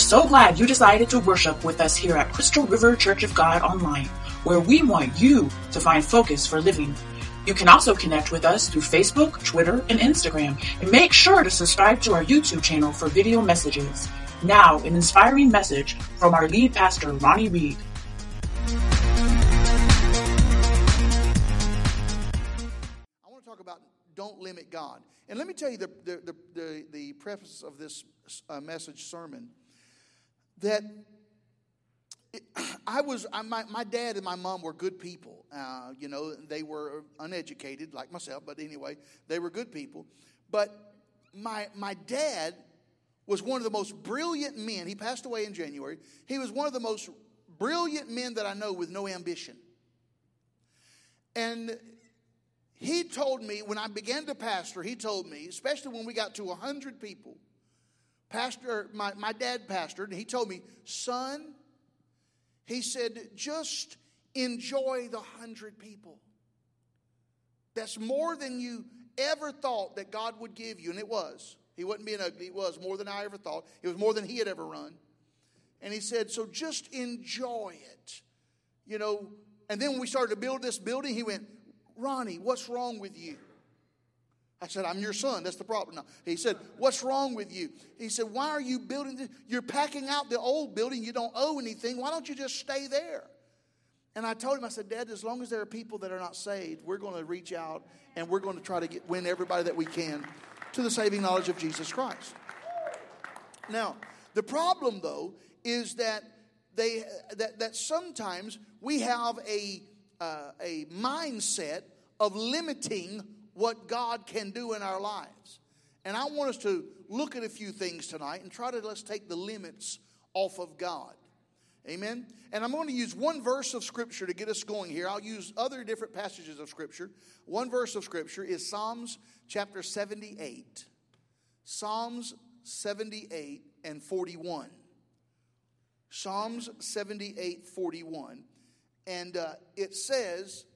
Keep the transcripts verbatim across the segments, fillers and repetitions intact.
so glad you decided to worship with us here at Crystal River Church of God Online, where we want you to find focus for living. You can also connect with us through Facebook, Twitter, and Instagram, and make sure to subscribe to our YouTube channel for video messages. Now, an inspiring message from our lead pastor, Ronnie Reed. I want to talk about don't limit God. And let me tell you the, the, the, the, the preface of this uh, message sermon, that it, I was, I, my, my dad and my mom were good people. Uh, you know, they were uneducated like myself, but anyway, they were good people. But my my dad was one of the most brilliant men. He passed away in January. He was one of the most brilliant men that I know with no ambition. And he told me, when I began to pastor, he told me, especially when we got to one hundred people, pastor, my, my dad pastored, and he told me, son, he said, just enjoy the one hundred people. That's more than you ever thought that God would give you, and it was. He wasn't being ugly. It was more than I ever thought. It was more than he had ever run. And he said, so just enjoy it. You know, and then when we started to build this building, he went, Ronnie, what's wrong with you? I said, I'm your son. That's the problem. No. He said, what's wrong with you? He said, why are you building this? You're packing out the old building. You don't owe anything. Why don't you just stay there? And I told him, I said, Dad, as long as there are people that are not saved, we're going to reach out and we're going to try to get, win everybody that we can to the saving knowledge of Jesus Christ. Now, the problem, though, is that they that, that sometimes we have a uh, a mindset of limiting what God can do in our lives. And I want us to look at a few things tonight and try to let's take the limits off of God. Amen? And I'm going to use one verse of Scripture to get us going here. I'll use other different passages of Scripture. One verse of Scripture is Psalms chapter seventy-eight. Psalms seventy-eight and forty-one. Psalms seventy-eight, forty-one. And uh, it says,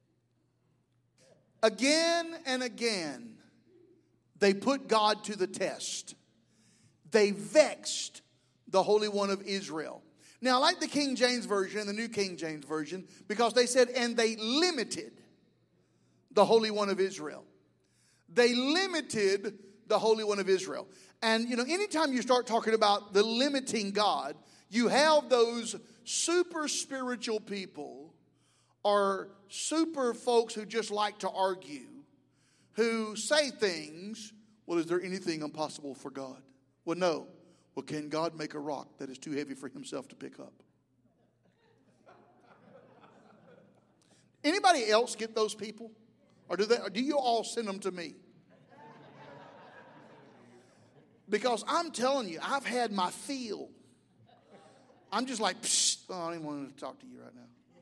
again and again, they put God to the test. They vexed the Holy One of Israel. Now, I like the King James Version and the New King James Version because they said, and they limited the Holy One of Israel. They limited the Holy One of Israel. And, you know, anytime you start talking about the limiting God, you have those super spiritual people or super folks who just like to argue, who say things, well, is there anything impossible for God? Well, no. Well, can God make a rock that is too heavy for himself to pick up? Anybody else get those people? Or do they? Or do you all send them to me? Because I'm telling you, I've had my fill. I'm just like, psh, oh, I don't even want to talk to you right now.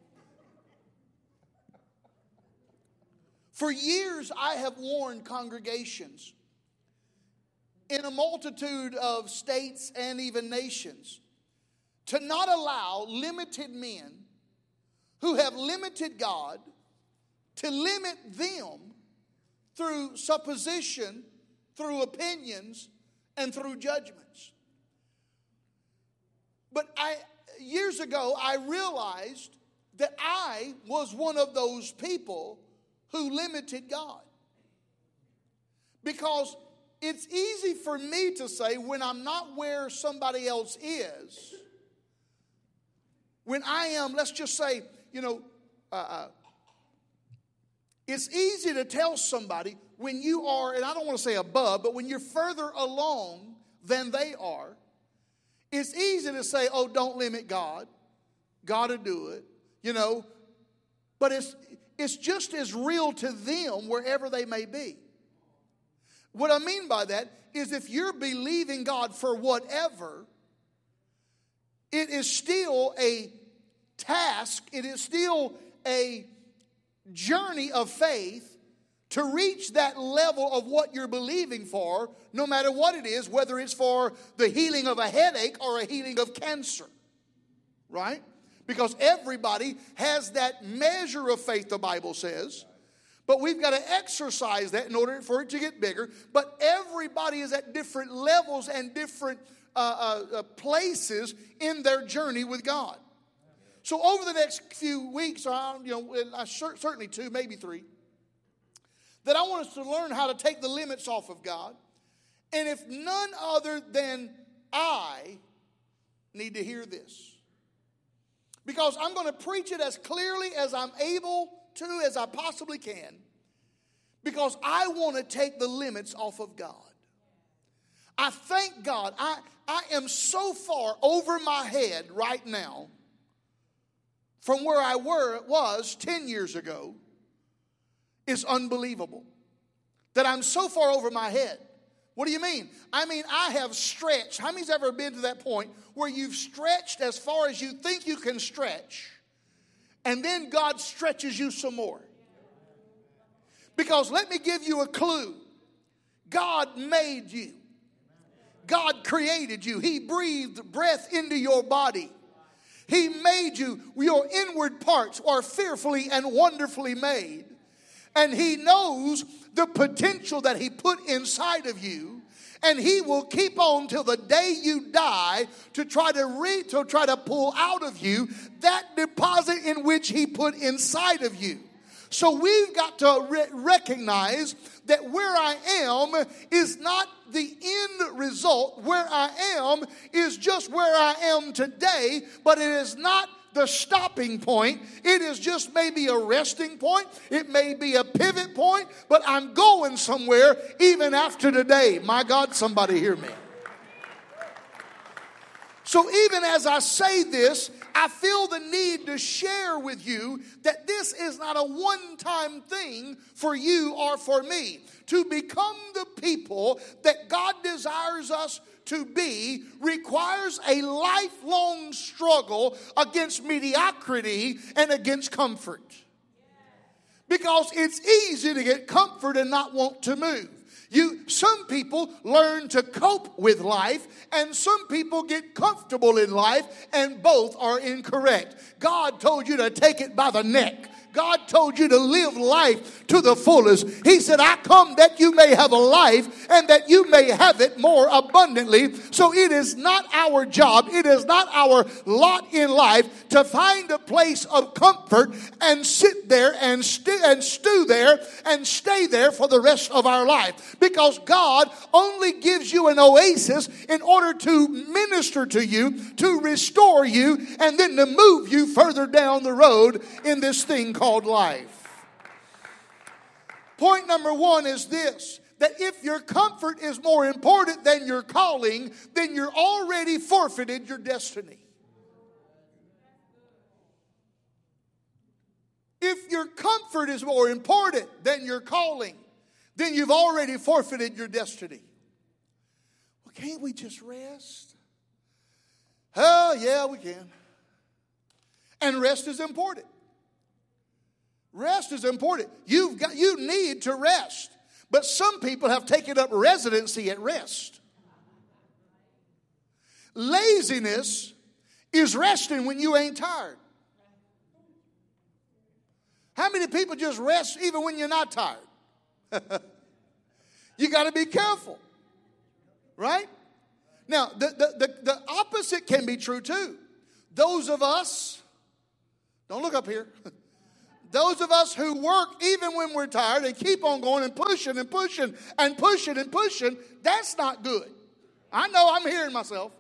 For years, I have warned congregations in a multitude of states and even nations to not allow limited men who have limited God to limit them through supposition, through opinions, and through judgments. But I, years ago, I realized that I was one of those people who limited God. Because it's easy for me to say when I'm not where somebody else is, when I am, let's just say, you know, uh, uh, it's easy to tell somebody when you are, and I don't want to say above, but when you're further along than they are, it's easy to say, oh, don't limit God. God will do it, you know. But it's it's just as real to them wherever they may be. What I mean by that is if you're believing God for whatever, it is still a task, it is still a journey of faith to reach that level of what you're believing for, no matter what it is, whether it's for the healing of a headache or a healing of cancer. Right? Because everybody has that measure of faith, the Bible says. But we've got to exercise that in order for it to get bigger. But everybody is at different levels and different uh, uh, places in their journey with God. So over the next few weeks, uh, you know, uh, certainly two, maybe three, that I want us to learn how to take the limits off of God. And if none other than I need to hear this, because I'm going to preach it as clearly as I'm able to, as I possibly can, because I want to take the limits off of God. I thank God. I, I am so far over my head right now from where I were, was ten years ago. It's unbelievable that I'm so far over my head. What do you mean? I mean, I have stretched. How many's ever been to that point where you've stretched as far as you think you can stretch, and then God stretches you some more? Because let me give you a clue. God made you. God created you. He breathed breath into your body. He made you. Your inward parts are fearfully and wonderfully made. And He knows the potential that He put inside of you. And He will keep on till the day you die to try to re, to try to pull out of you that deposit in which He put inside of you. So we've got to re- recognize that where I am is not the end result. Where I am is just where I am today, but it is not the stopping point. It is just maybe a resting point. It may be a pivot point, but I'm going somewhere even after today. My God, somebody hear me. So even as I say this, I feel the need to share with you that this is not a one-time thing for you or for me. To become the people that God desires us to be requires a lifelong struggle against mediocrity and against comfort. Because it's easy to get comfort and not want to move. You, some people learn to cope with life, and some people get comfortable in life, and both are incorrect. God told you to take it by the neck. God told you to live life to the fullest. He said, I come that you may have a life and that you may have it more abundantly. So it is not our job, it is not our lot in life to find a place of comfort and sit there and, st- and stew there and stay there for the rest of our life. Because God only gives you an oasis in order to minister to you, to restore you, and then to move you further down the road in this thing called life. Point number one is this, that if your comfort is more important than your calling, then you're already forfeited your destiny. If your comfort is more important than your calling, then you've already forfeited your destiny. Well, can't we just rest? Oh, yeah, we can. And rest is important. Rest is important. You've got, you need to rest. But some people have taken up residency at rest. Laziness is resting when you ain't tired. How many people just rest even when you're not tired? You got to be careful. Right? Now, the, the, the, the opposite can be true too. Those of us, don't look up here. Those of us who work even when we're tired and keep on going and pushing and pushing and pushing and pushing, that's not good. I know I'm hearing myself.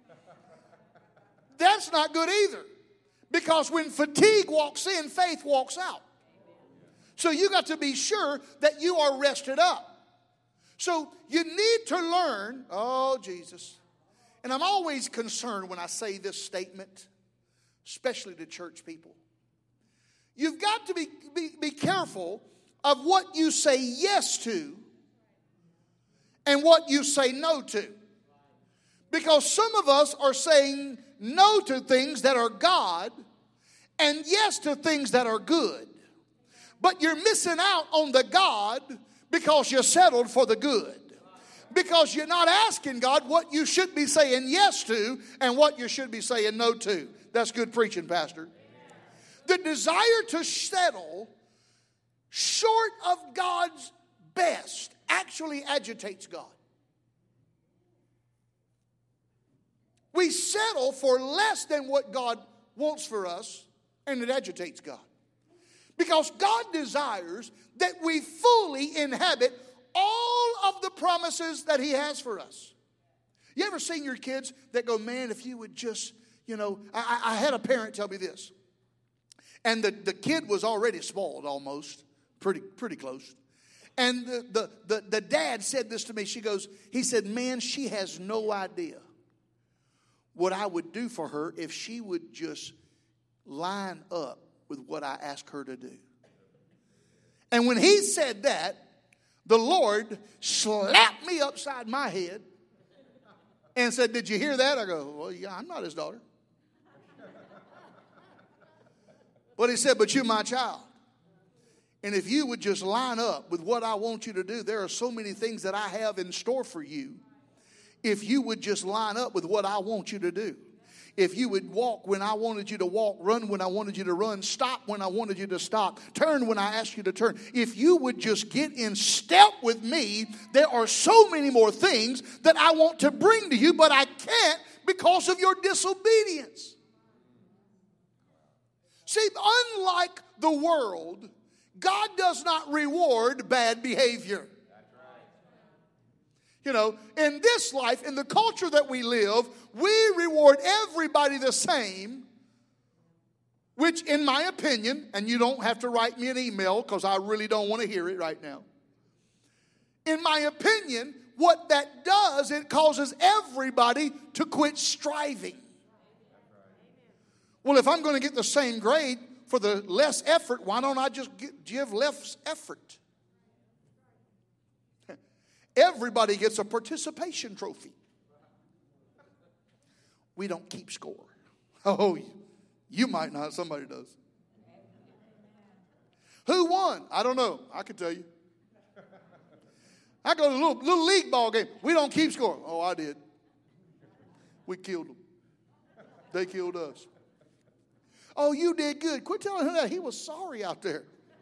That's not good either. Because when fatigue walks in, faith walks out. So you got to be sure that you are rested up. So you need to learn, oh Jesus. And I'm always concerned when I say this statement, especially to church people. You've got to be, be, be careful of what you say yes to and what you say no to. Because some of us are saying no to things that are God and yes to things that are good. But you're missing out on the God because you settled for the good. Because you're not asking God what you should be saying yes to and what you should be saying no to. That's good preaching, Pastor. The desire to settle short of God's best actually agitates God. we settle for less than what God wants for us, and it agitates God. Because God desires that we fully inhabit all of the promises that He has for us. You ever seen your kids that go, man, if you would just, you know, I, I had a parent tell me this. And the, the kid was already spoiled almost, pretty pretty close. And the, the, the, the dad said this to me. She goes, he said, man, she has no idea what I would do for her if she would just line up with what I ask her to do. And when he said that, the Lord slapped me upside my head and said, did you hear that? I go, well, yeah, I'm not his daughter. But he said, but you're my child. And if you would just line up with what I want you to do, there are so many things that I have in store for you. If you would just line up with what I want you to do. If you would walk when I wanted you to walk, run when I wanted you to run, stop when I wanted you to stop, turn when I asked you to turn. If you would just get in step with me, there are so many more things that I want to bring to you, but I can't because of your disobedience. See, unlike the world, God does not reward bad behavior. You know, in this life, in the culture that we live, we reward everybody the same, which in my opinion, and you don't have to write me an email because I really don't want to hear it right now. In my opinion, what that does, it causes everybody to quit striving. Well, if I'm going to get the same grade for the less effort, why don't I just give less effort? Everybody gets a participation trophy. We don't keep score. Oh, you might not. Somebody does. Who won? I don't know. I can tell you. I go to a little, little league ball game. We don't keep score. Oh, I did. We killed them. They killed us. Oh, you did good. Quit telling him that. He was sorry out there.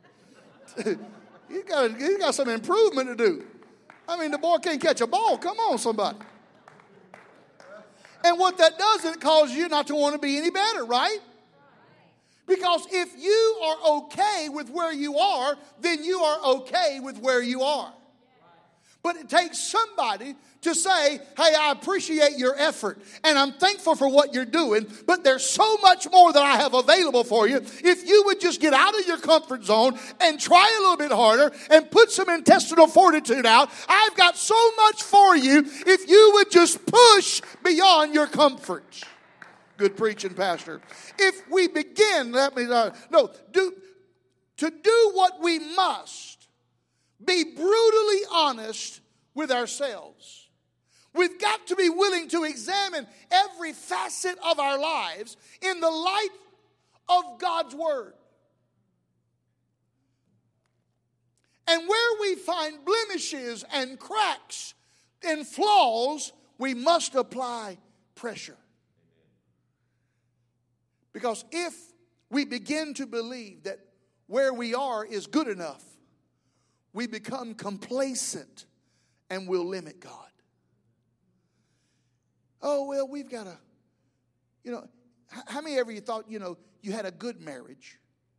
he got, he got some improvement to do. I mean, the boy can't catch a ball. Come on, somebody. And what that does, it causes you not to want to be any better, right? Because if you are okay with where you are, then you are okay with where you are. But it takes somebody to say, hey, I appreciate your effort and I'm thankful for what you're doing, but there's so much more that I have available for you. If you would just get out of your comfort zone and try a little bit harder and put some intestinal fortitude out, I've got so much for you if you would just push beyond your comfort. Good preaching, Pastor. If we begin, let me, uh, no, do, to do what we must, be brutally honest with ourselves. We've got to be willing to examine every facet of our lives in the light of God's Word. And where we find blemishes and cracks and flaws, we must apply pressure. Because if we begin to believe that where we are is good enough, we become complacent and will limit God. Oh, well, we've got a, you know, how many ever you thought, you know, you had a good marriage?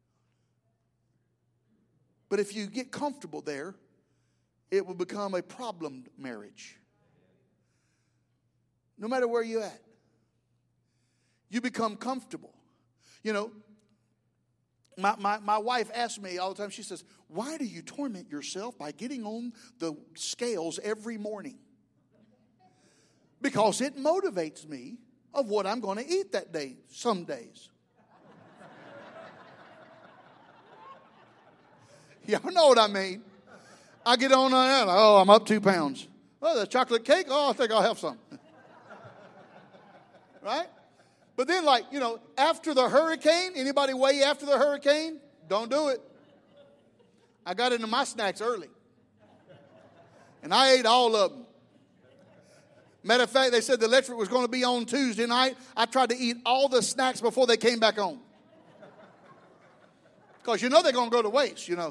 But if you get comfortable there, it will become a problem marriage. No matter where you're at. You become comfortable. You know, my, my, my wife asks me all the time, she says, why do you torment yourself by getting on the scales every morning? Because it motivates me of what I'm going to eat that day, some days. Y'all know what I mean. I get on that, oh, I'm up two pounds. Oh, the chocolate cake, oh, I think I'll have some. Right? But then, like, you know, after the hurricane, anybody weigh after the hurricane? Don't do it. I got into my snacks early. And I ate all of them. Matter of fact, they said the electric was going to be on Tuesday night. I tried to eat all the snacks before they came back on. Because you know they're going to go to waste, you know.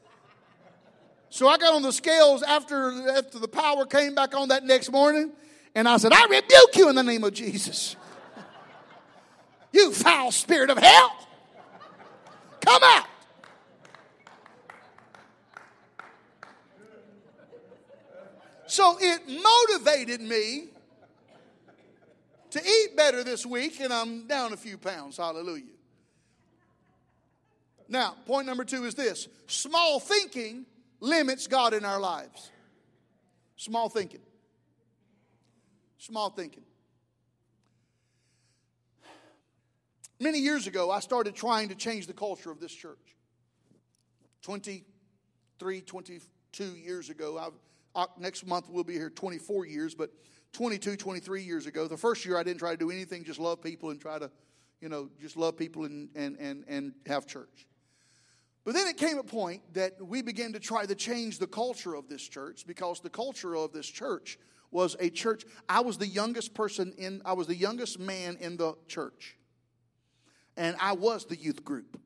So I got on the scales after, after the power came back on that next morning. And I said, I rebuke you in the name of Jesus. You foul spirit of hell. Come out. So it motivated me to eat better this week, and I'm down a few pounds. Hallelujah. Now, point number two is this. Small thinking limits God in our lives. Small thinking. Small thinking. Many years ago, I started trying to change the culture of this church. twenty-three, twenty-two years ago. I've, next month we'll be here twenty-four years, but twenty-two, twenty-three years ago. The first year I didn't try to do anything, just love people and try to, you know, just love people and, and, and, and have church. But then it came a point that we began to try to change the culture of this church, because the culture of this church was a church. I was the youngest person in, I was the youngest man in the church. And I was the youth group.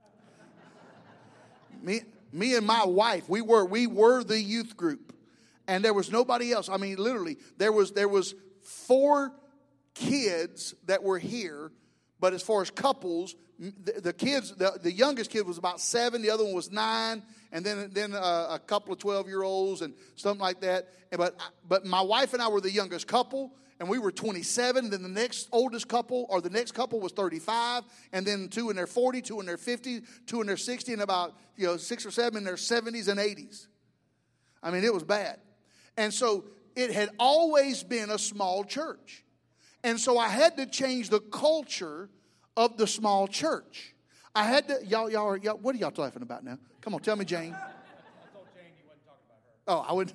Me, me and my wife, we were, we were the youth group. And there was nobody else. I mean, literally, there was there was four kids that were here. But as far as couples, the, the kids, the, the youngest kid was about seven. The other one was nine. And then then uh, a couple of twelve-year-olds and something like that. And but but my wife and I were the youngest couple. And we were twenty-seven. And then the next oldest couple, or the next couple, was thirty-five. And then two in their forty, two in their fifty, two in their sixty, and about, you know, six or seven in their seventies and eighties. I mean, it was bad. And so it had always been a small church. And so I had to change the culture of the small church. I had to, y'all, y'all, are, y'all what are y'all laughing about now? Come on, tell me, Jane. I told Jane you wasn't talking about her. Oh, I would.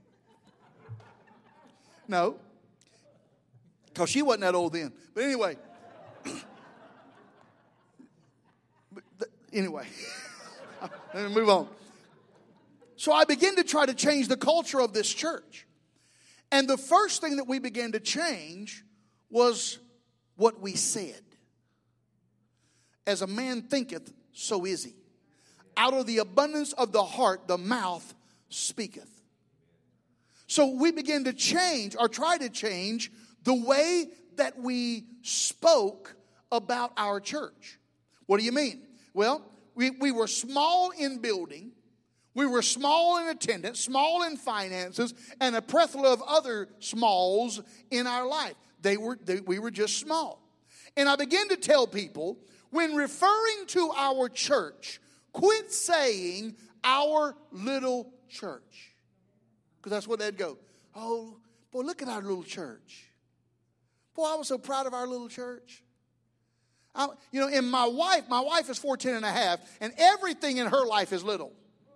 No. Because she wasn't that old then. But anyway. but th- anyway. Let me move on. So I began to try to change the culture of this church. And the first thing that we began to change was what we said. As a man thinketh, so is he. Out of the abundance of the heart, the mouth speaketh. So we began to change, or try to change, the way that we spoke about our church. What do you mean? Well, we, we were small in building. We were small in attendance, small in finances, and a plethora of other smalls in our life. They were, they, we were just small. And I began to tell people, when referring to our church, quit saying our little church. Because that's what they'd go, oh, boy, look at our little church. Boy, I was so proud of our little church. I, you know, and my wife, my wife is four ten and a half, and everything in her life is little.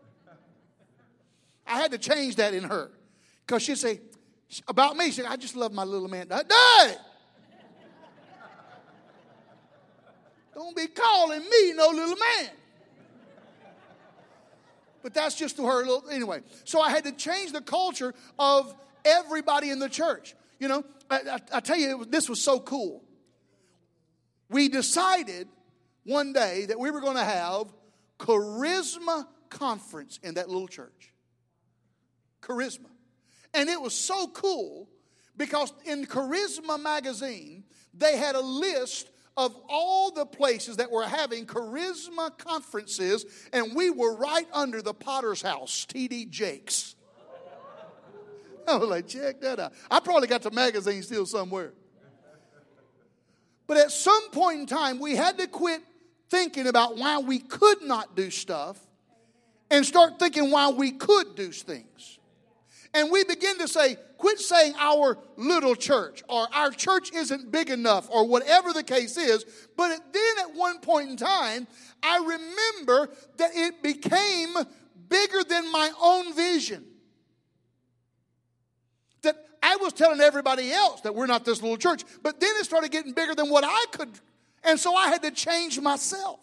I had to change that in her. Because she'd say, about me, she'd say, I just love my little man. Daddy! Don't be calling me no little man. But that's just to her little, anyway. So I had to change the culture of everybody in the church. You know, I, I, I tell you, this was so cool. We decided one day that we were going to have Charisma Conference in that little church. Charisma. And it was so cool because in Charisma magazine, they had a list of all the places that were having charisma conferences, and we were right under the Potter's House, T D Jakes. I was like, check that out. I probably got the magazine still somewhere. But at some point in time, we had to quit thinking about why we could not do stuff and start thinking why we could do things. And we begin to say, quit saying our little church or our church isn't big enough or whatever the case is. But then at one point in time, I remember that it became bigger than my own vision. That I was telling everybody else that we're not this little church. But then it started getting bigger than what I could. And so I had to change myself.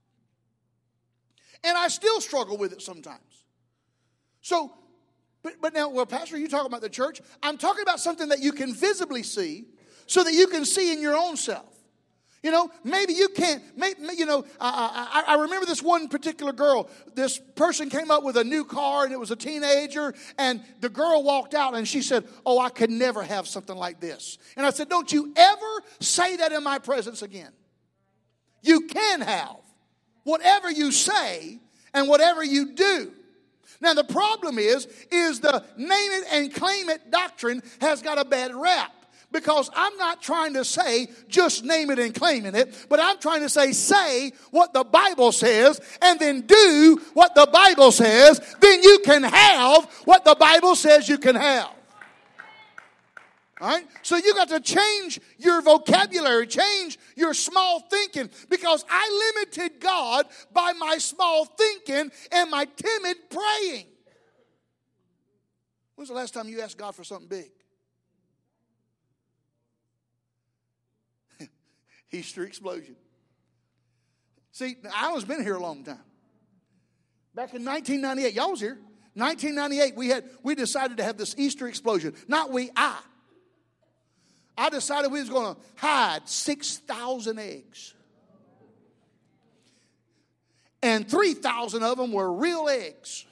And I still struggle with it sometimes. So, But, but now, well, Pastor, you talking about the church? I'm talking about something that you can visibly see so that you can see in your own self. You know, maybe you can't, maybe, you know, I, I, I remember this one particular girl. This person came up with a new car, and it was a teenager, and the girl walked out, and she said, oh, I could never have something like this. And I said, don't you ever say that in my presence again. You can have whatever you say and whatever you do. Now, the problem is, is the name it and claim it doctrine has got a bad rap. Because I'm not trying to say just name it and claiming it, but I'm trying to say say what the Bible says and then do what the Bible says. Then you can have what the Bible says you can have. All right? So you got to change your vocabulary, change your small thinking, because I limited God by my small thinking and my timid praying. When's the last time you asked God for something big? Easter explosion. See, Alan's been here a long time. Back in nineteen ninety-eight, y'all was here. nineteen ninety-eight, we had we decided to have this Easter explosion. Not we, I. I decided we was going to hide six thousand eggs. And three thousand of them were real eggs.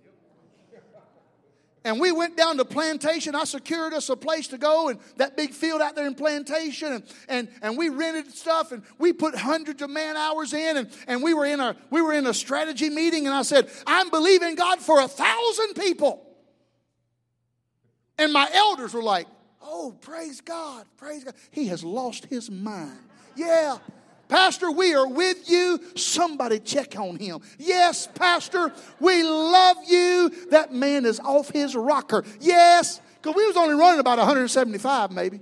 And we went down to Plantation. I secured us a place to go, and that big field out there in Plantation. And, and, and we rented stuff, and we put hundreds of man hours in. And, and we were in a we were in a strategy meeting, and I said, I'm believing God for a thousand people. And my elders were like, oh, praise God, praise God. He has lost his mind. Yeah. Pastor, we are with you. Somebody check on him. Yes, Pastor, we love you. That man is off his rocker. Yes, because we was only running about one hundred seventy-five maybe.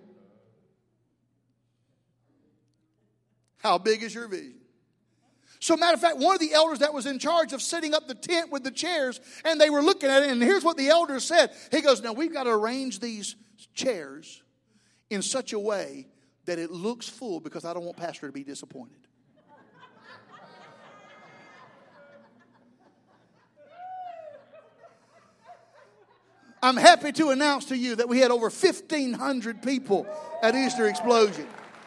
How big is your vision? So, matter of fact, one of the elders that was in charge of setting up the tent with the chairs, and they were looking at it, and here's what the elder said. He goes, now we've got to arrange these chairs in such a way that it looks full, because I don't want Pastor to be disappointed. I'm happy to announce to you that we had over fifteen hundred people at Easter Explosion.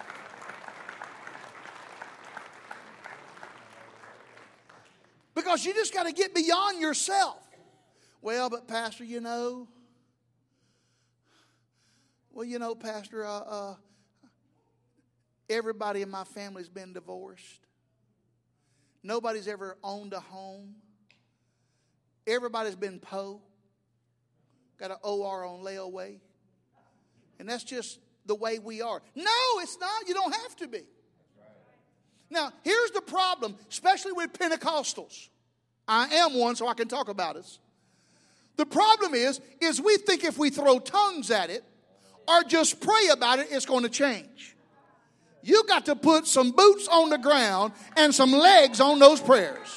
Because you just got to get beyond yourself. Well, but Pastor, you know, well, you know, Pastor, uh, uh, everybody in my family's been divorced. Nobody's ever owned a home. Everybody's been po. Got an O R on layaway. And that's just the way we are. No, it's not. You don't have to be. Now, here's the problem, especially with Pentecostals. I am one, so I can talk about it. The problem is, is we think if we throw tongues at it or just pray about it, it's going to change. You got to put some boots on the ground and some legs on those prayers.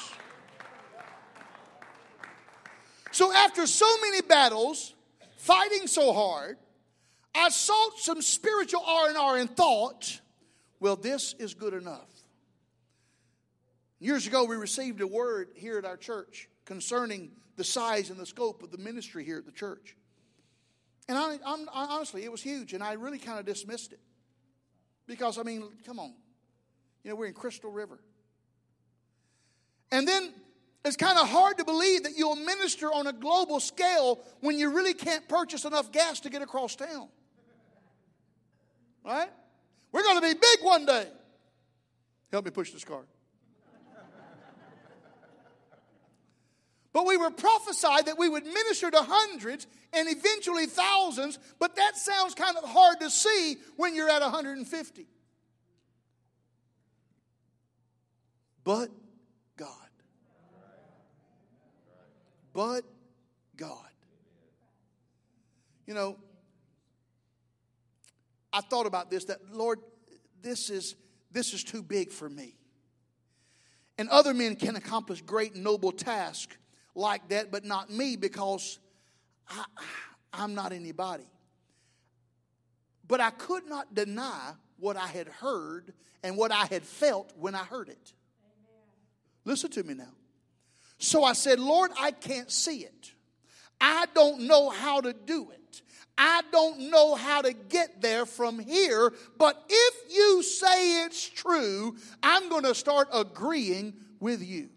So after so many battles, fighting so hard, I sought some spiritual R and R and thought, well, this is good enough. Years ago, we received a word here at our church concerning the size and the scope of the ministry here at the church. And I, I'm, I, honestly, it was huge, and I really kind of dismissed it. Because, I mean, come on. You know, we're in Crystal River. And then it's kind of hard to believe that you'll minister on a global scale when you really can't purchase enough gas to get across town. Right? We're going to be big one day. Help me push this car. But we were prophesied that we would minister to hundreds and eventually thousands, but that sounds kind of hard to see when you're at one hundred fifty. But God. But God. You know, I thought about this, that Lord, this is this is too big for me. And other men can accomplish great and noble tasks like that, but not me, because I, I'm not anybody. But I could not deny what I had heard and what I had felt when I heard it. Amen. Listen to me now. So I said, Lord, I can't see it. I don't know how to do it. I don't know how to get there from here, but if you say it's true, I'm going to start agreeing with you.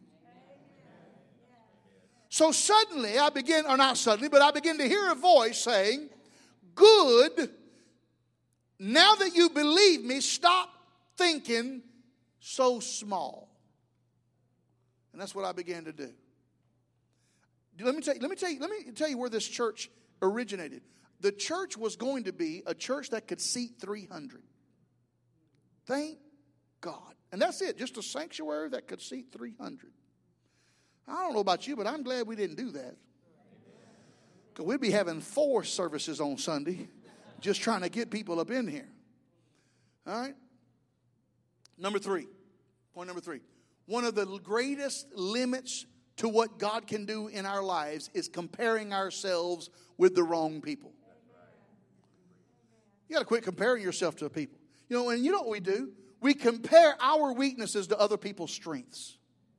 So suddenly I begin, or not suddenly, but I begin to hear a voice saying, good, now that you believe me, stop thinking so small. And that's what I began to do. Let me tell you, let me tell you, let me tell you where this church originated. The church was going to be a church that could seat three hundred. Thank God. And that's it, just a sanctuary that could seat three hundred. I don't know about you, but I'm glad we didn't do that. Because we'd be having four services on Sunday just trying to get people up in here. All right? Number three. Point number three. One of the greatest limits to what God can do in our lives is comparing ourselves with the wrong people. You got to quit comparing yourself to people. You know, and you know what we do? We compare our weaknesses to other people's strengths.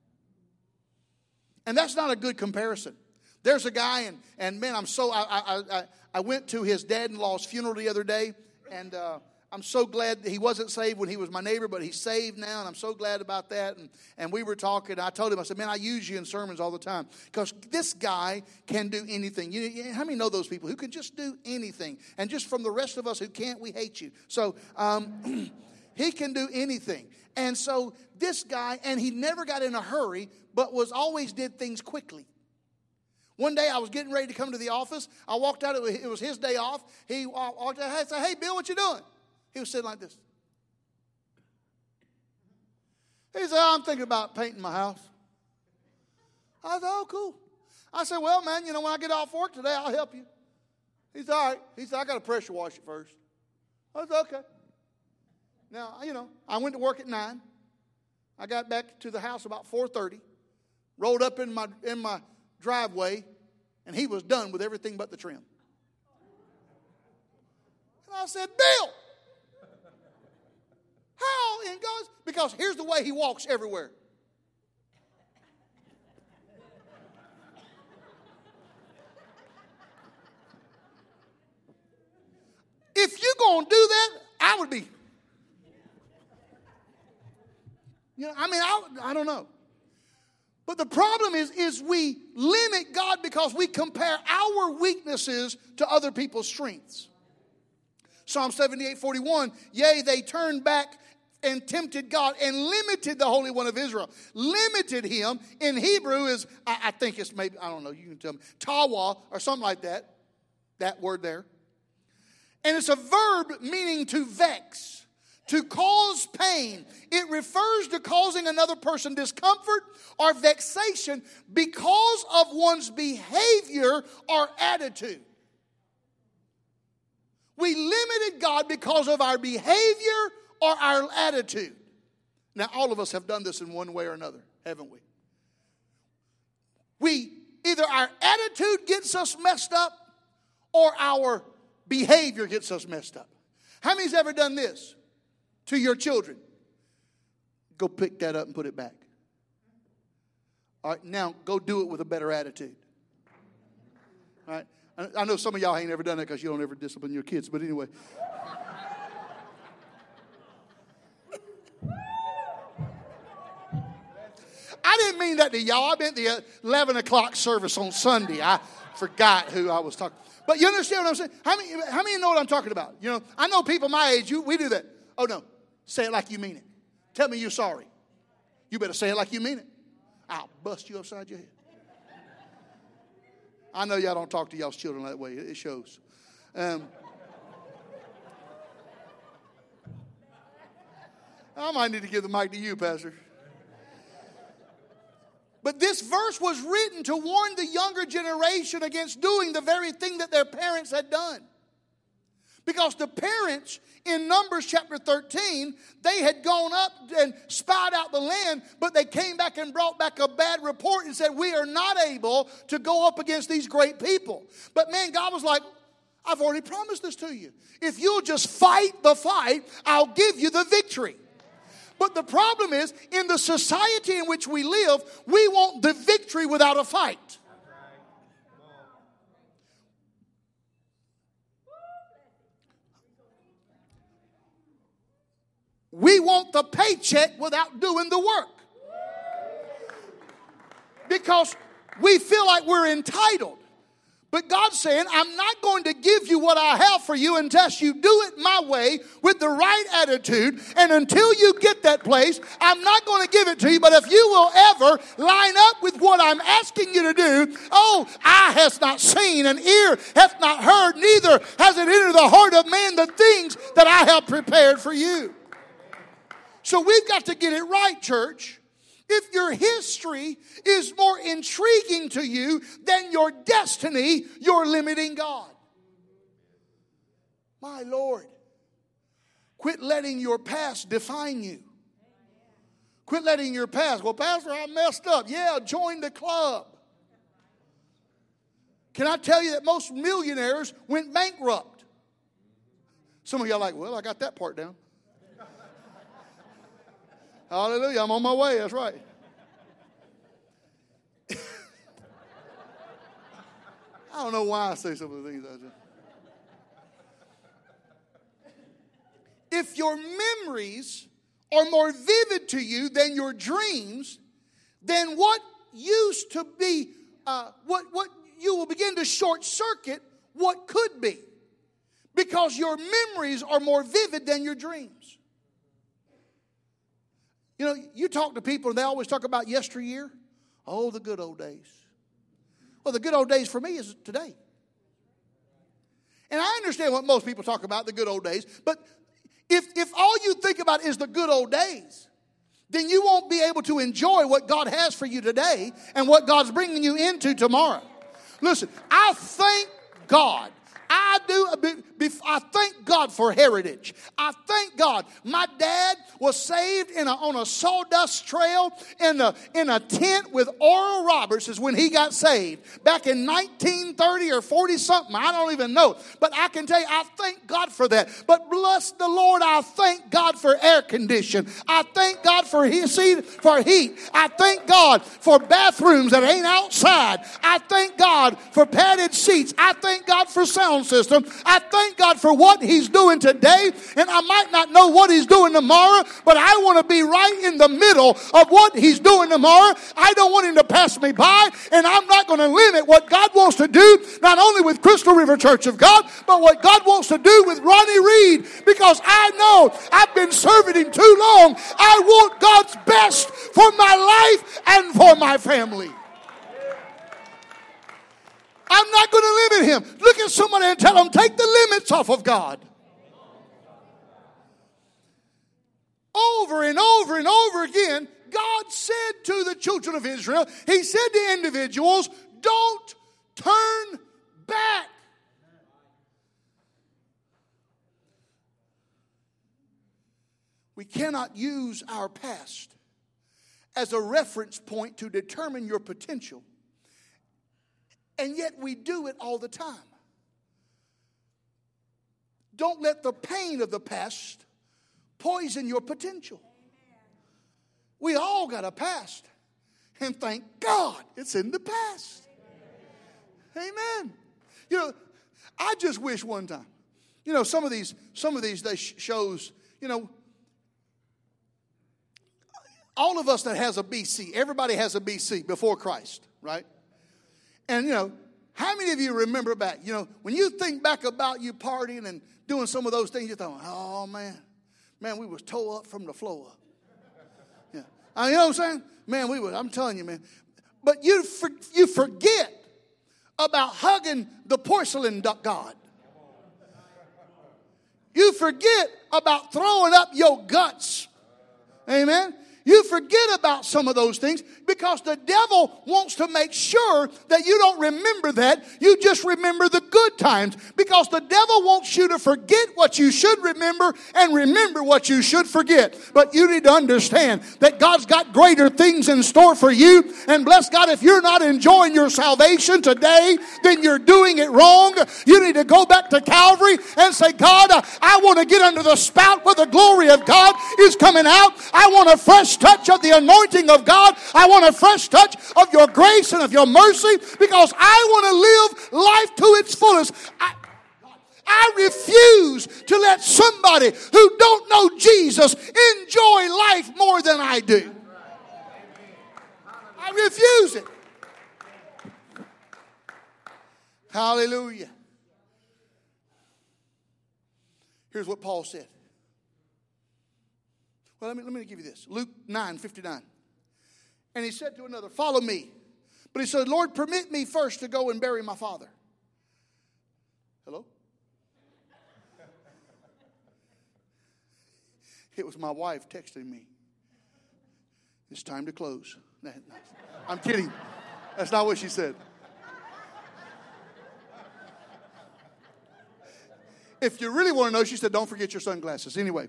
And that's not a good comparison. There's a guy, and, and man, I'm so, I, I, I, I went to his dad-in-law's funeral the other day, and uh, I'm so glad that he wasn't saved when he was my neighbor, but he's saved now, and I'm so glad about that. And, and we were talking, I told him, I said, man, I use you in sermons all the time, because this guy can do anything. You, you, how many know those people who can just do anything? And just from the rest of us who can't, we hate you. So um, he can do anything. And so this guy, and he never got in a hurry, but was always did things quickly. One day I was getting ready to come to the office. I walked out. It was his day off. He walked out. I said, hey, Bill, what you doing? He was sitting like this. He said, oh, I'm thinking about painting my house. I said, oh, cool. I said, well, man, you know, when I get off work today, I'll help you. He said, all right. He said, I got to pressure wash it first. I said, okay. Now, you know, I went to work at nine. I got back to the house about four thirty. Rolled up in my in my driveway, and he was done with everything but the trim. And I said, Bill, how in God's... Because here's the way he walks everywhere. If you're going to do that, I would be... You know, I mean, I, I don't know. But the problem is, is we limit God because we compare our weaknesses to other people's strengths. Psalm seventy-eight forty-one, yea, they turned back and tempted God and limited the Holy One of Israel. Limited him in Hebrew is, I, I think it's maybe, I don't know, you can tell me, tawa or something like that. That word there. And it's a verb meaning to vex. To cause pain. It refers to causing another person discomfort or vexation because of one's behavior or attitude. We limited God because of our behavior or our attitude. Now, all of us have done this in one way or another, haven't we? We, either our attitude gets us messed up or our behavior gets us messed up. How many's ever done this? To your children, go pick that up and put it back. All right, now go do it with a better attitude. All right, I know some of y'all ain't ever done that because you don't ever discipline your kids, but anyway. I didn't mean that to y'all. I meant the eleven o'clock service on Sunday. I forgot who I was talking. But you understand what I'm saying? How many, how many know what I'm talking about? You know, I know people my age, you, we do that. Oh, no. Say it like you mean it. Tell me you're sorry. You better say it like you mean it. I'll bust you upside your head. I know y'all don't talk to y'all's children that way. It shows. Um, I might need to give the mic to you, Pastor. But this verse was written to warn the younger generation against doing the very thing that their parents had done. Because the parents in Numbers chapter thirteen, they had gone up and spied out the land, but they came back and brought back a bad report and said, we are not able to go up against these great people. But man, God was like, I've already promised this to you. If you'll just fight the fight, I'll give you the victory. But the problem is, in the society in which we live, we want the victory without a fight. we want the paycheck without doing the work. Because we feel like we're entitled. But God's saying, I'm not going to give you what I have for you unless you do it my way with the right attitude. And until you get that place, I'm not going to give it to you. But if you will ever line up with what I'm asking you to do, oh, eye has not seen and ear hath not heard, neither has it entered the heart of man the things that I have prepared for you. So we've got to get it right, church. If your history is more intriguing to you than your destiny, you're limiting God. My Lord, quit letting your past define you. Quit letting your past, well, Pastor, I messed up. Yeah, join the club. Can I tell you that most millionaires went bankrupt? Some of y'all are like, well, I got that part down. Hallelujah, I'm on my way, that's right. I don't know why I say some of the things I do. If your memories are more vivid to you than your dreams, then what used to be, uh, what, what you will begin to short circuit what could be. Because your memories are more vivid than your dreams. You know, you talk to people and they always talk about yesteryear. Oh, the good old days. Well, the good old days for me is today. And I understand what most people talk about, the good old days. But if, if all you think about is the good old days, then you won't be able to enjoy what God has for you today and what God's bringing you into tomorrow. Listen, I thank God. I do. I thank God for heritage. I thank God. My dad was saved in a, on a sawdust trail in a, in a tent with Oral Roberts is when he got saved. Back in nineteen thirty or forty something. I don't even know. But I can tell you, I thank God for that. But bless the Lord, I thank God for air condition. I thank God for heat. For heat. I thank God for bathrooms that ain't outside. I thank God for padded seats. I thank God for sound system. I thank God for what He's doing today, and I might not know what He's doing tomorrow, but I want to be right in the middle of what He's doing tomorrow. I don't want Him to pass me by, and I'm not going to limit what God wants to do, not only with Crystal River Church of God, but what God wants to do with Ronnie Reed, because I know I've been serving Him too long. I want God's best for my life and for my family. I'm not going to limit him. Look at somebody and tell them, take the limits off of God. Over and over and over again, God said to the children of Israel, He said to individuals, don't turn back. We cannot use our past as a reference point to determine your potential. And yet we do it all the time. Don't let the pain of the past poison your potential. We all got a past. And thank God it's in the past. Amen. You know, I just wish one time. You know, some of these, some of these they sh- shows, you know, all of us that has a B C, everybody has a B C before Christ, right? And, you know, how many of you remember back, you know, when you think back about you partying and doing some of those things, you thought, oh, man, man, we was toe up from the floor up. Yeah. I mean, you know what I'm saying? Man, we was, I'm telling you, man. But you, for, you forget about hugging the porcelain god. You forget about throwing up your guts. Amen. You forget about some of those things because the devil wants to make sure that you don't remember that. You just remember the good times because the devil wants you to forget what you should remember and remember what you should forget. But you need to understand that God's got greater things in store for you. And bless God, if you're not enjoying your salvation today, then you're doing it wrong. You need to go back to Calvary and say, God, I want to get under the spout where the glory of God is coming out. I want a fresh touch of the anointing of God. I want a fresh touch of your grace and of your mercy because I want to live life to its fullest. I, I refuse to let somebody who don't know Jesus enjoy life more than I do. I refuse it. Hallelujah. Here's what Paul said. Well, let me, let me give you this. Luke nine fifty-nine. And he said to another, follow me. But he said, Lord, permit me first to go and bury my father. Hello? It was my wife texting me. It's time to close. I'm kidding. That's not what she said. If you really want to know, she said, don't forget your sunglasses. Anyway.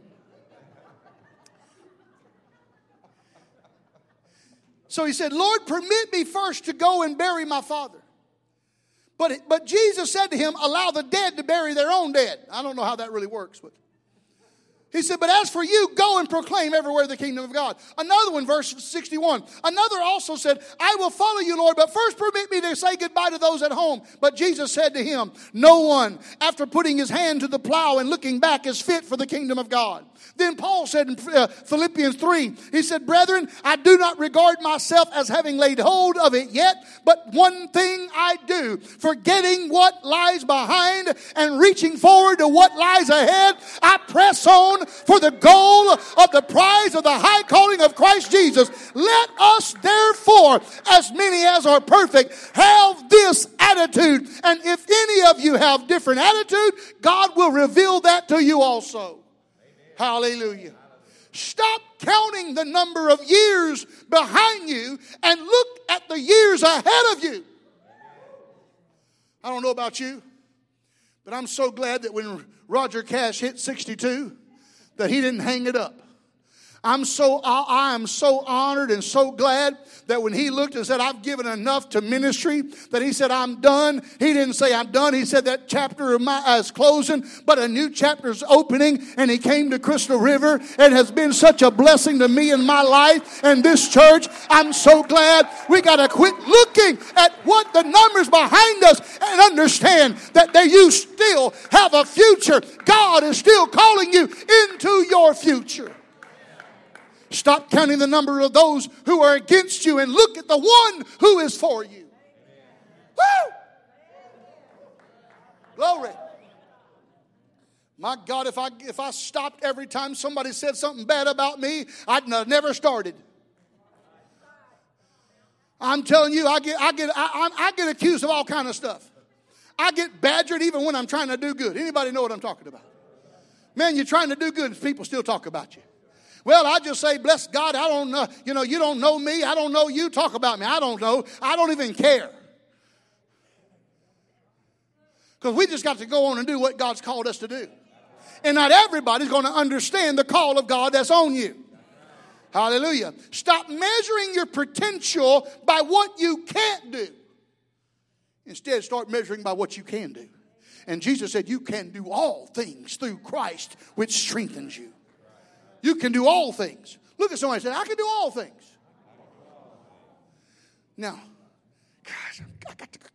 So he said, Lord, permit me first to go and bury my father. But, but Jesus said to him, allow the dead to bury their own dead. I don't know how that really works, but he said, but as for you, go and proclaim everywhere the kingdom of God. Another one, verse sixty-one. Another also said, I will follow you, Lord, but first permit me to say goodbye to those at home. But Jesus said to him, no one, after putting his hand to the plow and looking back, is fit for the kingdom of God. Then Paul said in uh, Philippians three, he said, brethren, I do not regard myself as having laid hold of it yet, but one thing I do, forgetting what lies behind and reaching forward to what lies ahead, I press on for the goal of the prize of the high calling of Christ Jesus. Let us therefore, as many as are perfect, have this attitude. And if any of you have different attitude, God will reveal that to you also. Amen. Hallelujah. Stop counting the number of years behind you and look at the years ahead of you. I don't know about you, but I'm so glad that when Roger Cash hit sixty-two, that he didn't hang it up. I'm so, I am so honored and so glad that when he looked and said, I've given enough to ministry, that he said, I'm done. He didn't say, I'm done. He said, that chapter of my is closing, but a new chapter is opening. And he came to Crystal River. It has been such a blessing to me in my life and this church. I'm so glad we got to quit looking at what the numbers behind us and understand that they, you still have a future. God is still calling you into your future. Stop counting the number of those who are against you and look at the one who is for you. Woo! Glory. My God, if I if I stopped every time somebody said something bad about me, I'd never started. I'm telling you, I get I get I, I get accused of all kind of stuff. I get badgered even when I'm trying to do good. Anybody know what I'm talking about? Man, you're trying to do good and people still talk about you. Well, I just say, bless God, I don't know, you know, you don't know me, I don't know you, talk about me. I don't know. I don't even care. Because we just got to go on and do what God's called us to do. And not everybody's going to understand the call of God that's on you. Hallelujah. Stop measuring your potential by what you can't do. Instead, start measuring by what you can do. And Jesus said, you can do all things through Christ, which strengthens you. You can do all things. Look at somebody and say, I can do all things. Now, gosh, I got to.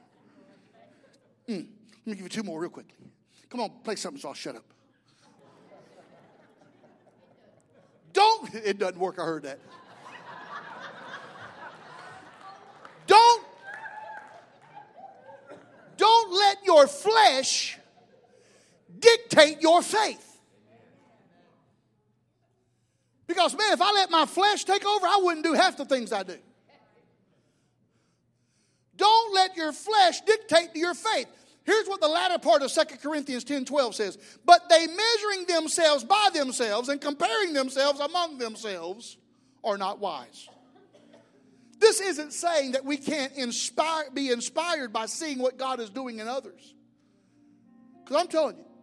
Mm, let me give you two more real quickly. Come on, play something so I'll shut up. Don't, it doesn't work, I heard that. Don't, don't let your flesh dictate your faith. Because, man, if I let my flesh take over, I wouldn't do half the things I do. Don't let your flesh dictate your faith. Here's what the latter part of Second Corinthians ten twelve says. But they measuring themselves by themselves and comparing themselves among themselves are not wise. This isn't saying that we can't inspire, be inspired by seeing what God is doing in others. Because I'm telling you,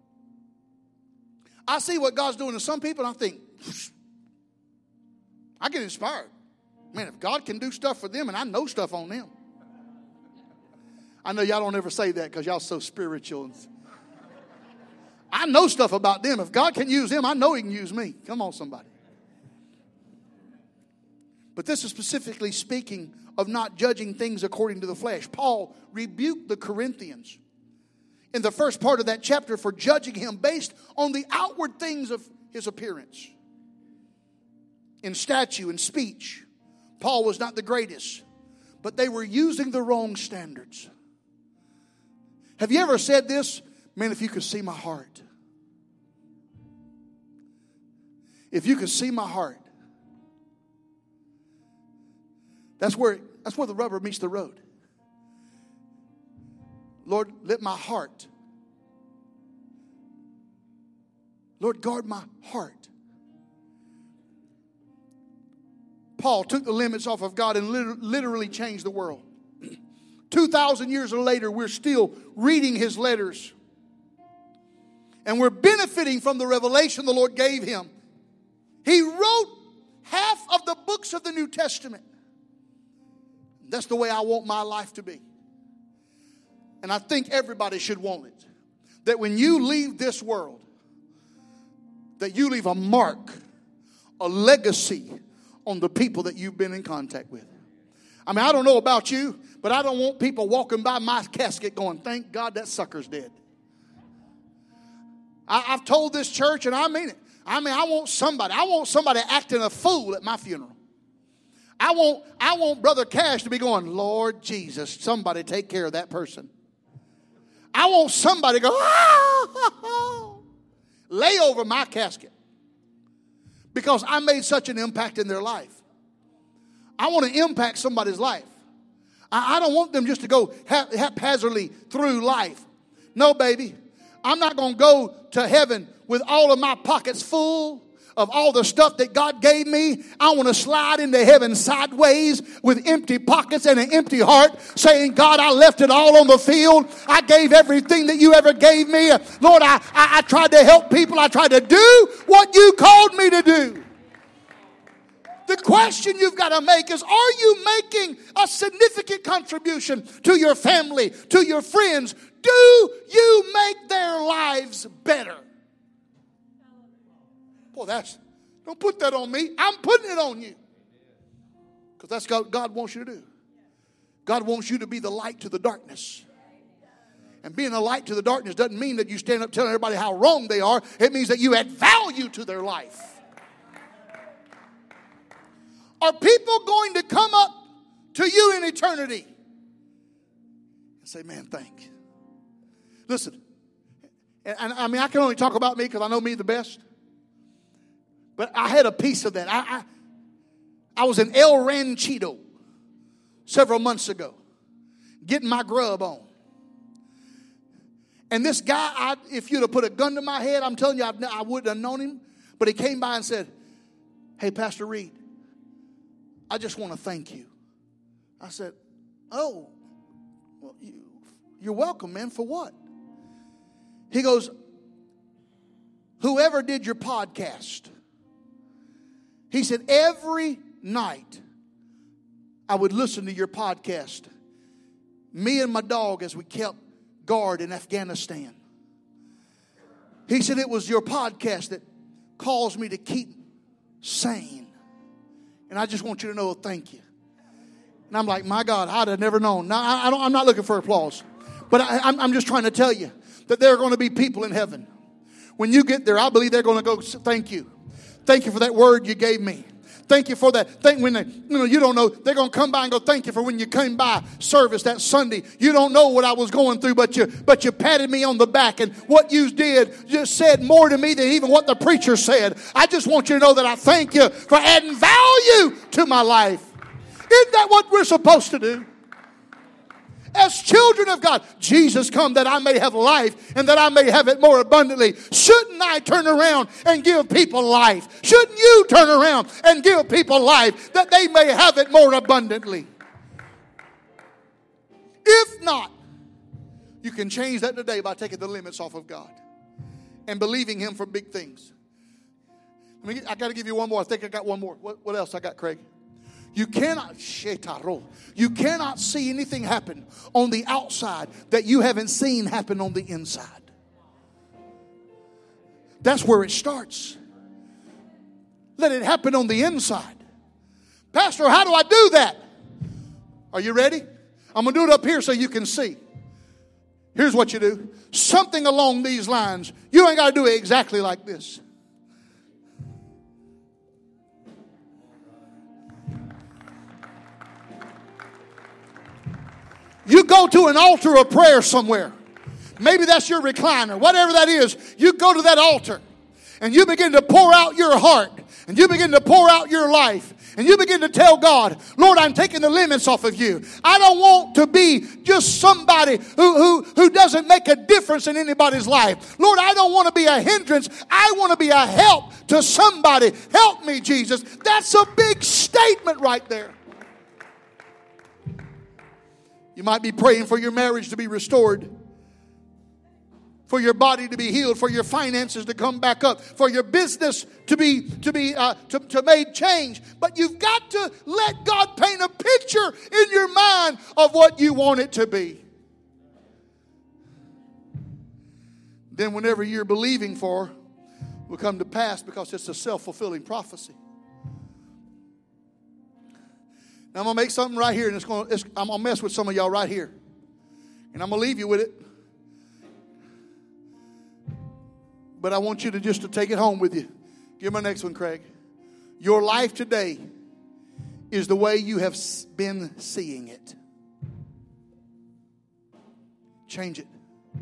I see what God's doing in some people and I think, I get inspired. Man, if God can do stuff for them and I know stuff on them. I know y'all don't ever say that because y'all so spiritual. I know stuff about them. If God can use them, I know he can use me. Come on, somebody. But this is specifically speaking of not judging things according to the flesh. Paul rebuked the Corinthians in the first part of that chapter for judging him based on the outward things of his appearance. In stature and speech, Paul was not the greatest, but they were using the wrong standards. Have you ever said this? Man, if you could see my heart. If you could see my heart. That's where, that's where the rubber meets the road. Lord, let my heart. Lord, guard my heart. Paul took the limits off of God and literally changed the world. two thousand years later, we're still reading his letters. And we're benefiting from the revelation the Lord gave him. He wrote half of the books of the New Testament. That's the way I want my life to be. And I think everybody should want it. That when you leave this world, that you leave a mark, a legacy on the people that you've been in contact with. I mean, I don't know about you, but I don't want people walking by my casket going, thank God that sucker's dead. I, I've told this church, and I mean it. I mean, I want somebody. I want somebody acting a fool at my funeral. I want, I want Brother Cash to be going, Lord Jesus, somebody take care of that person. I want somebody to go, ah, lay over my casket. Because I made such an impact in their life. I want to impact somebody's life. I, I don't want them just to go hap- haphazardly through life. No, baby. I'm not going to go to heaven with all of my pockets full of all the stuff that God gave me. I want to slide into heaven sideways with empty pockets and an empty heart, saying, God, I left it all on the field. I gave everything that you ever gave me. Lord, I, I, I tried to help people. I tried to do what you called me to do. The question you've got to make is, are you making a significant contribution to your family, to your friends? Do you make their lives better? Boy, that's, don't put that on me. I'm putting it on you. Because that's what God wants you to do. God wants you to be the light to the darkness. And being a light to the darkness doesn't mean that you stand up telling everybody how wrong they are. It means that you add value to their life. Are people going to come up to you in eternity and say, man, thank you? Listen, and, and I mean, I can only talk about me because I know me the best. But I had a piece of that. I, I, I was in El Ranchito several months ago, getting my grub on. And this guy, I, if you'd have put a gun to my head, I'm telling you, I've, I wouldn't have known him. But he came by and said, hey, Pastor Reed, I just want to thank you. I said, oh, well, you, you're welcome, man. For what? He goes, whoever did your podcast, he said, every night I would listen to your podcast. Me and my dog as we kept guard in Afghanistan. He said, it was your podcast that caused me to keep sane. And I just want you to know, thank you. And I'm like, my God, I'd have never known. Now, I, I don't, I'm not looking for applause. But I, I'm, I'm just trying to tell you that there are going to be people in heaven. When you get there, I believe they're going to go, thank you. Thank you for that word you gave me. Thank you for that. Thank when they, you know, you don't know, they're going to come by and go, thank you for when you came by service that Sunday. You don't know what I was going through, but you, but you patted me on the back, and what you did just said more to me than even what the preacher said. I just want you to know that I thank you for adding value to my life. Isn't that what we're supposed to do? As children of God, Jesus come that I may have life and that I may have it more abundantly. Shouldn't I turn around and give people life? Shouldn't you turn around and give people life that they may have it more abundantly? If not, you can change that today by taking the limits off of God and believing Him for big things. I mean, I got to give you one more. I think I got one more. What, what else I got, Craig? You cannot, you cannot see anything happen on the outside that you haven't seen happen on the inside. That's where it starts. Let it happen on the inside. Pastor, how do I do that? Are you ready? I'm going to do it up here so you can see. Here's what you do. Something along these lines. You ain't got to do it exactly like this. You go to an altar of prayer somewhere. Maybe that's your recliner. Whatever that is, you go to that altar and you begin to pour out your heart and you begin to pour out your life. And you begin to tell God, Lord, I'm taking the limits off of you. I don't want to be just somebody who, who, who doesn't make a difference in anybody's life. Lord, I don't want to be a hindrance. I want to be a help to somebody. Help me, Jesus. That's a big statement right there. You might be praying for your marriage to be restored, for your body to be healed, for your finances to come back up, for your business to be to be uh, to, to made change. But you've got to let God paint a picture in your mind of what you want it to be. Then whenever you're believing for will come to pass, because it's a self-fulfilling prophecy. Now I'm going to make something right here, and it's going to, it's, I'm going to mess with some of y'all right here. And I'm going to leave you with it. But I want you to just to take it home with you. Give me my next one, Craig. Your life today is the way you have been seeing it. Change it.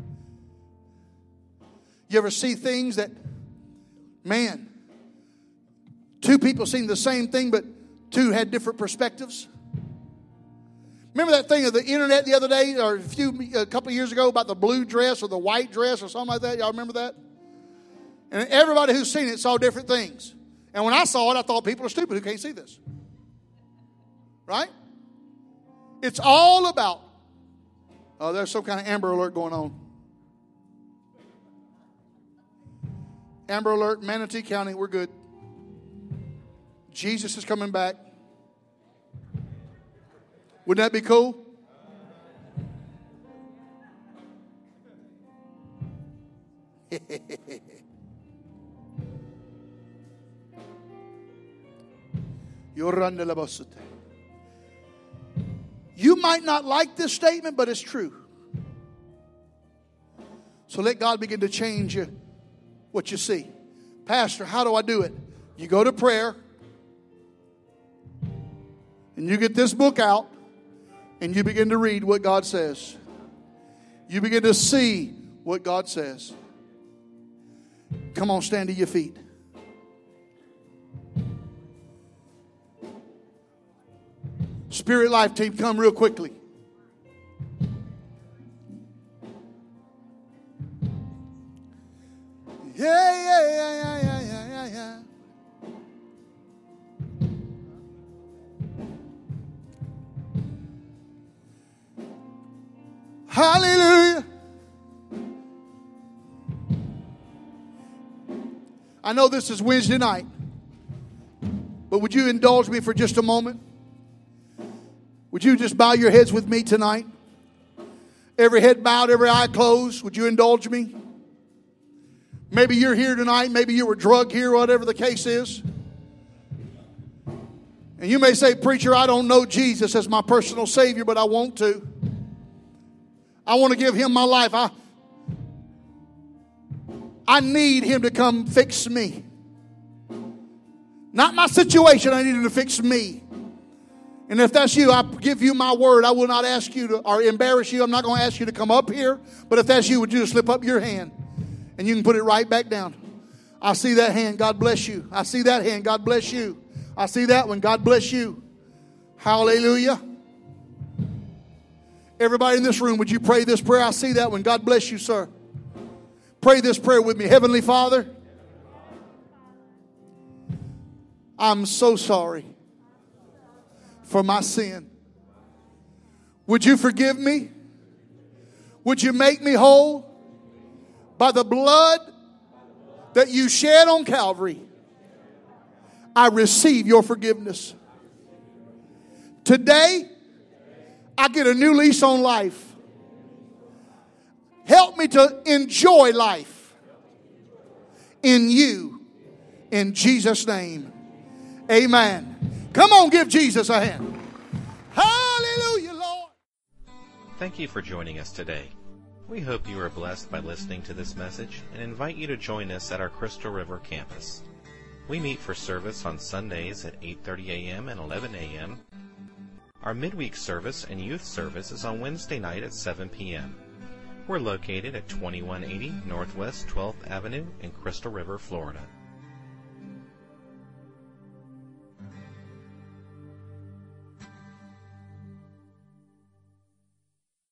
You ever see things that, man, two people seen the same thing, but two had different perspectives? Remember that thing of the internet the other day, or a few a couple of years ago, about the blue dress or the white dress or something like that? Y'all remember that? And everybody who's seen it saw different things. And when I saw it, I thought people are stupid who can't see this. Right? It's all about, oh, there's some kind of Amber Alert going on. Amber Alert, Manatee County, we're good. Jesus is coming back. Wouldn't that be cool? You might not like this statement, but it's true. So let God begin to change you, what you see. Pastor, how do I do it? You go to prayer, and you get this book out, and you begin to read what God says. You begin to see what God says. Come on, stand to your feet. Spirit Life team, come real quickly. Yeah, yeah, yeah, yeah, yeah, yeah, yeah. Hallelujah. I know this is Wednesday night, but would you indulge me for just a moment? Would you just bow your heads with me tonight? Every head bowed, every eye closed. Would you indulge me? Maybe you're here tonight. Maybe you were drugged here, whatever the case is. And you may say, preacher, I don't know Jesus as my personal Savior, but I want to. I want to give Him my life. I, I need Him to come fix me. Not my situation. I need Him to fix me. And if that's you, I give you my word. I will not ask you to, or embarrass you. I'm not going to ask you to come up here. But if that's you, would you just slip up your hand? And you can put it right back down. I see that hand. God bless you. I see that hand. God bless you. I see that one. God bless you. Hallelujah. Everybody in this room, would you pray this prayer? I see that one. God bless you, sir. Pray this prayer with me. Heavenly Father, I'm so sorry for my sin. Would you forgive me? Would you make me whole? By the blood that you shed on Calvary, I receive your forgiveness. Today, I get a new lease on life. Help me to enjoy life in you. In Jesus' name, amen. Come on, give Jesus a hand. Hallelujah, Lord. Thank you for joining us today. We hope you are blessed by listening to this message and invite you to join us at our Crystal River campus. We meet for service on Sundays at eight thirty a.m. and eleven a.m. Our midweek service and youth service is on Wednesday night at seven p.m. We're located at twenty-one eighty Northwest twelfth Avenue in Crystal River, Florida.